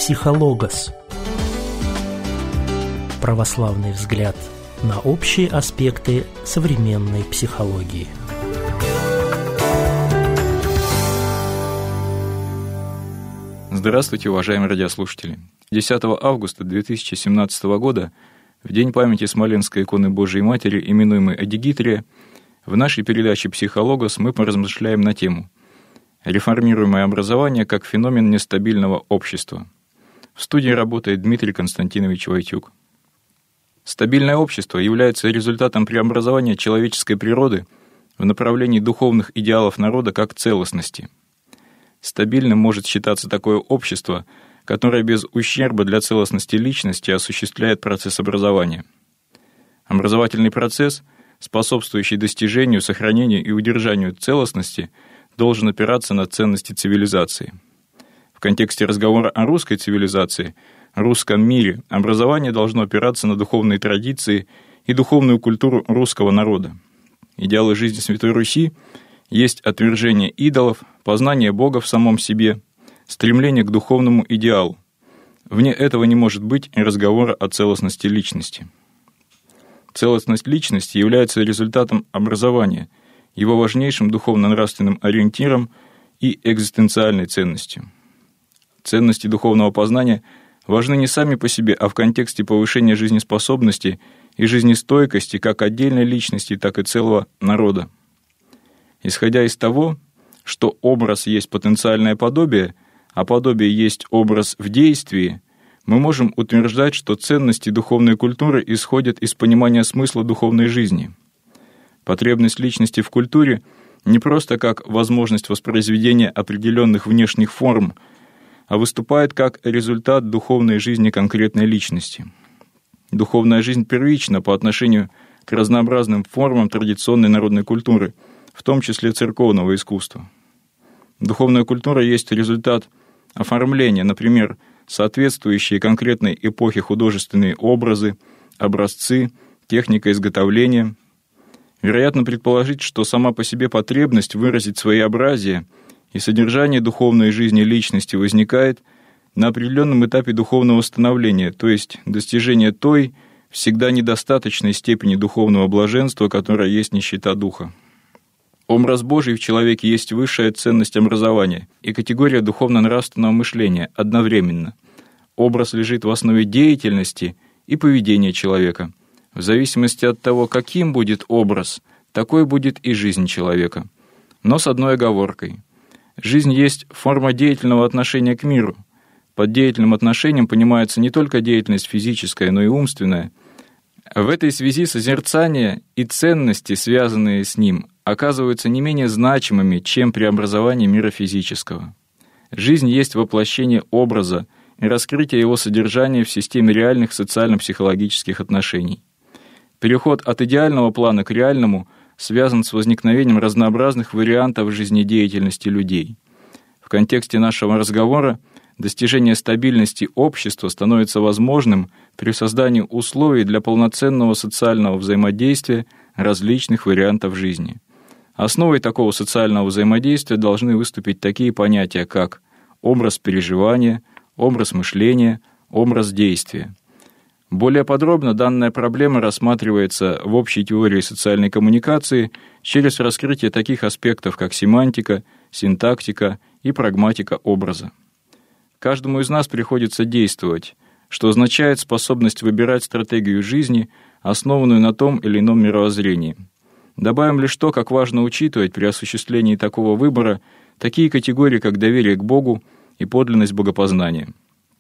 Психологос. Православный взгляд на общие аспекты современной психологии. Здравствуйте, уважаемые радиослушатели. 10 августа 2017 года, в день памяти Смоленской иконы Божией Матери, именуемой Адигитрия, в нашей передаче «Психологос» мы поразмышляем на тему «Реформируемое образование как феномен нестабильного общества». В студии работает Дмитрий Константинович Войтюк. Стабильное общество является результатом преобразования человеческой природы в направлении духовных идеалов народа как целостности. Стабильным может считаться такое общество, которое без ущерба для целостности личности осуществляет процесс образования. Образовательный процесс, способствующий достижению, сохранению и удержанию целостности, должен опираться на ценности цивилизации. В контексте разговора о русской цивилизации, русском мире, образование должно опираться на духовные традиции и духовную культуру русского народа. Идеалы жизни Святой Руси есть отвержение идолов, познание Бога в самом себе, стремление к духовному идеалу. Вне этого не может быть и разговора о целостности личности. Целостность личности является результатом образования, его важнейшим духовно-нравственным ориентиром и экзистенциальной ценностью. Ценности духовного познания важны не сами по себе, а в контексте повышения жизнеспособности и жизнестойкости как отдельной личности, так и целого народа. Исходя из того, что образ есть потенциальное подобие, а подобие есть образ в действии, мы можем утверждать, что ценности духовной культуры исходят из понимания смысла духовной жизни. Потребность личности в культуре не просто как возможность воспроизведения определенных внешних форм, а выступает как результат духовной жизни конкретной личности. Духовная жизнь первична по отношению к разнообразным формам традиционной народной культуры, в том числе церковного искусства. Духовная культура есть результат оформления, например, соответствующие конкретной эпохе художественные образы, образцы, техника изготовления. Вероятно предположить, что сама по себе потребность выразить своеобразие и содержание духовной жизни личности возникает на определенном этапе духовного становления, то есть достижения той, всегда недостаточной степени духовного блаженства, которая есть нищета духа. Образ Божий в человеке есть высшая ценность образования и категория духовно-нравственного мышления одновременно. Образ лежит в основе деятельности и поведения человека. В зависимости от того, каким будет образ, такой будет и жизнь человека. Но с одной оговоркой. Жизнь есть форма деятельного отношения к миру. Под деятельным отношением понимается не только деятельность физическая, но и умственная. В этой связи созерцание и ценности, связанные с ним, оказываются не менее значимыми, чем преобразование мира физического. Жизнь есть воплощение образа и раскрытие его содержания в системе реальных социально-психологических отношений. Переход от идеального плана к реальному связан с возникновением разнообразных вариантов жизнедеятельности людей. В контексте нашего разговора достижение стабильности общества становится возможным при создании условий для полноценного социального взаимодействия различных вариантов жизни. Основой такого социального взаимодействия должны выступить такие понятия, как образ переживания, образ мышления, образ действия. Более подробно данная проблема рассматривается в общей теории социальной коммуникации через раскрытие таких аспектов, как семантика, синтактика и прагматика образа. Каждому из нас приходится действовать, что означает способность выбирать стратегию жизни, основанную на том или ином мировоззрении. Добавим лишь то, как важно учитывать при осуществлении такого выбора такие категории, как доверие к Богу и подлинность богопознания.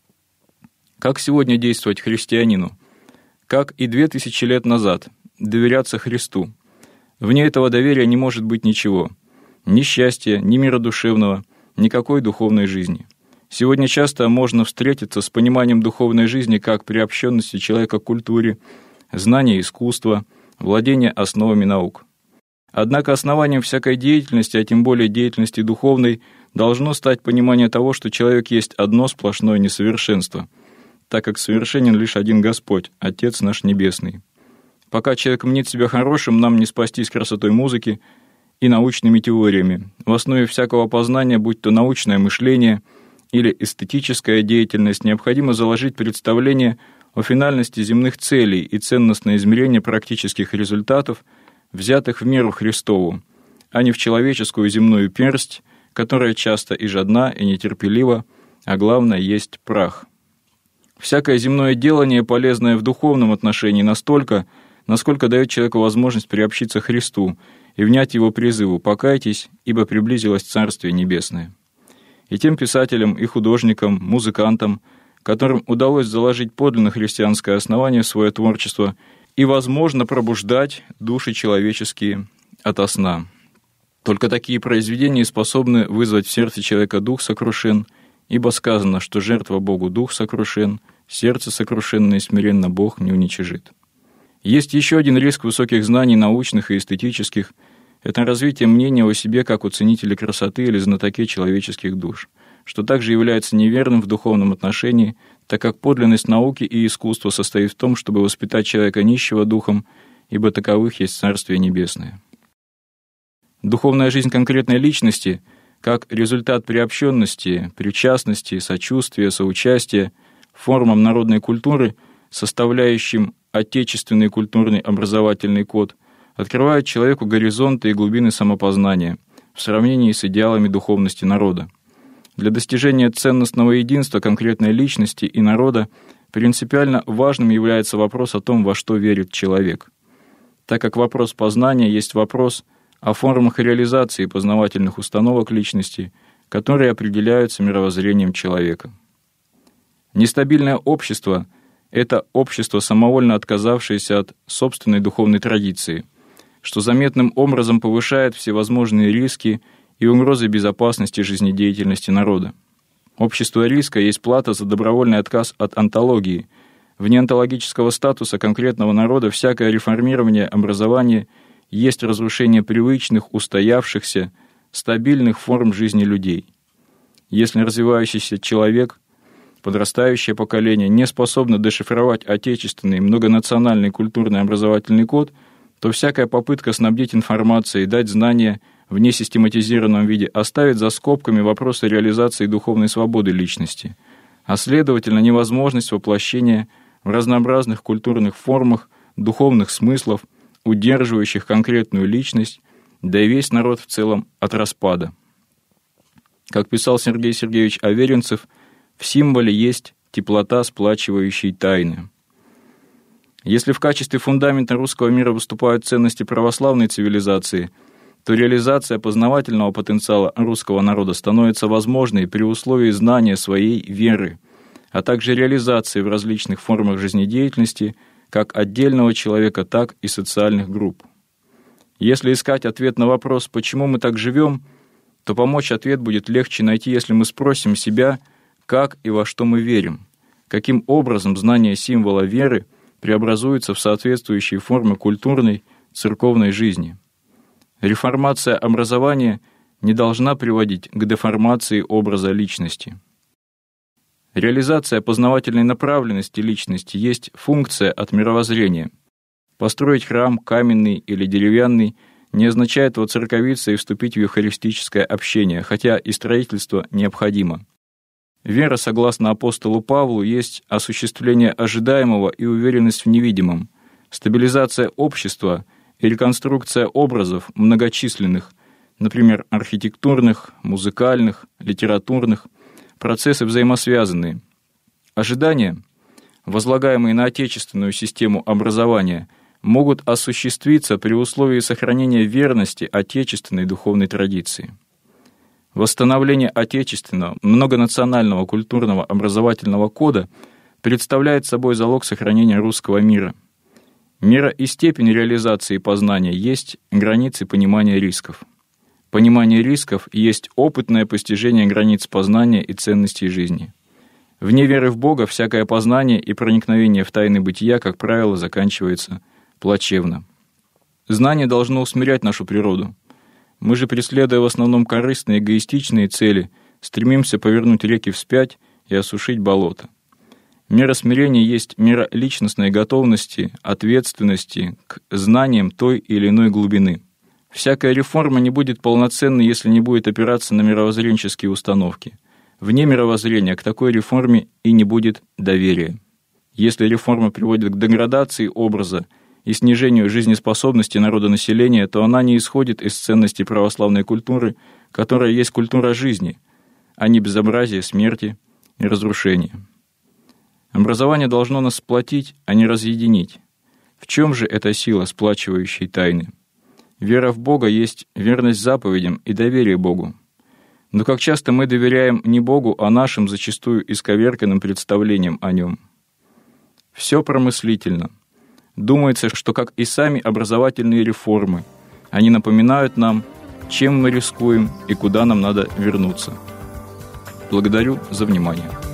Как сегодня действовать христианину? Как и 2000 лет назад доверяться Христу? Вне этого доверия не может быть ничего. Ни счастья, ни мира душевного, никакой духовной жизни. Сегодня часто можно встретиться с пониманием духовной жизни как приобщенности человека к культуре, знания искусства, владения основами наук. Однако основанием всякой деятельности, а тем более деятельности духовной, должно стать понимание того, что человек есть одно сплошное несовершенство, так как совершенен лишь один Господь, Отец наш Небесный. Пока человек мнит себя хорошим, нам не спастись красотой музыки и научными теориями. В основе всякого познания, будь то научное мышление или эстетическая деятельность, необходимо заложить представление о финальности земных целей и ценностное измерение практических результатов, взятых в меру Христову, а не в человеческую земную персть, которая часто и жадна, и нетерпелива, а главное, есть прах. Всякое земное делание, полезное в духовном отношении настолько, насколько дает человеку возможность приобщиться Христу и внять его призыву «покайтесь, ибо приблизилось Царствие Небесное». И тем писателям и художникам, музыкантам, которым удалось заложить подлинно христианское основание в свое творчество и, возможно, пробуждать души человеческие ото сна. Только такие произведения способны вызвать в сердце человека дух сокрушен, ибо сказано, что жертва Богу дух сокрушен, сердце сокрушенное и смиренно Бог не уничижит. Есть еще один риск высоких знаний научных и эстетических – это развитие мнения о себе как о ценителе красоты или знатоке человеческих душ, что также является неверным в духовном отношении, так как подлинность науки и искусства состоит в том, чтобы воспитать человека нищего духом, ибо таковых есть Царствие Небесное. Духовная жизнь конкретной личности, как результат приобщенности, причастности, сочувствия, соучастия, формам народной культуры, составляющим отечественный культурный образовательный код, открывает человеку горизонты и глубины самопознания в сравнении с идеалами духовности народа. Для достижения ценностного единства конкретной личности и народа принципиально важным является вопрос о том, во что верит человек, так как вопрос познания есть вопрос о формах реализации познавательных установок личности, которые определяются мировоззрением человека. Нестабильное общество – это общество, самовольно отказавшееся от собственной духовной традиции, что заметным образом повышает всевозможные риски и угрозы безопасности жизнедеятельности народа. Общество риска есть плата за добровольный отказ от онтологии. Вне онтологического статуса конкретного народа всякое реформирование образования есть разрушение привычных, устоявшихся, стабильных форм жизни людей. Если развивающийся человек, подрастающее поколение не способно дешифровать отечественный, многонациональный культурный образовательный код, то всякая попытка снабдить информацией, дать знания в несистематизированном виде оставит за скобками вопросы реализации духовной свободы личности, а следовательно невозможность воплощения в разнообразных культурных формах духовных смыслов, удерживающих конкретную личность, да и весь народ в целом от распада. Как писал Сергей Сергеевич Аверинцев, в символе есть теплота сплачивающей тайны. Если в качестве фундамента русского мира выступают ценности православной цивилизации, то реализация познавательного потенциала русского народа становится возможной при условии знания своей веры, а также реализации в различных формах жизнедеятельности как отдельного человека, так и социальных групп. Если искать ответ на вопрос, почему мы так живем, то помочь ответ будет легче найти, если мы спросим себя, как и во что мы верим, каким образом знание символа веры преобразуется в соответствующие формы культурной, церковной жизни. Реформация образования не должна приводить к деформации образа личности. Реализация познавательной направленности личности есть функция от мировоззрения. Построить храм, каменный или деревянный, не означает воцерковиться и вступить в евхаристическое общение, хотя и строительство необходимо. Вера, согласно апостолу Павлу, есть осуществление ожидаемого и уверенность в невидимом, стабилизация общества и реконструкция образов многочисленных, например, архитектурных, музыкальных, литературных, процессы взаимосвязанные. Ожидания, возлагаемые на отечественную систему образования, могут осуществиться при условии сохранения верности отечественной духовной традиции. Восстановление отечественного, многонационального культурного образовательного кода представляет собой залог сохранения русского мира. Мера и степень реализации познания есть границы понимания рисков. Понимание рисков есть опытное постижение границ познания и ценностей жизни. Вне веры в Бога всякое познание и проникновение в тайны бытия, как правило, заканчивается плачевно. Знание должно усмирять нашу природу. Мы же, преследуя в основном корыстные, эгоистичные цели, стремимся повернуть реки вспять и осушить болото. Мера смирения есть мера личностной готовности, ответственности к знаниям той или иной глубины. Всякая реформа не будет полноценной, если не будет опираться на мировоззренческие установки. Вне мировоззрения к такой реформе и не будет доверия. Если реформа приводит к деградации образа и снижению жизнеспособности народонаселения, то она не исходит из ценностей православной культуры, которая есть культура жизни, а не безобразия, смерти и разрушения. Образование должно нас сплотить, а не разъединить. В чем же эта сила, сплачивающая тайны? Вера в Бога есть верность заповедям и доверие Богу. Но как часто мы доверяем не Богу, а нашим, зачастую исковерканным представлениям о Нем. Все промыслительно. Думается, что, как и сами образовательные реформы, они напоминают нам, чем мы рискуем и куда нам надо вернуться. Благодарю за внимание.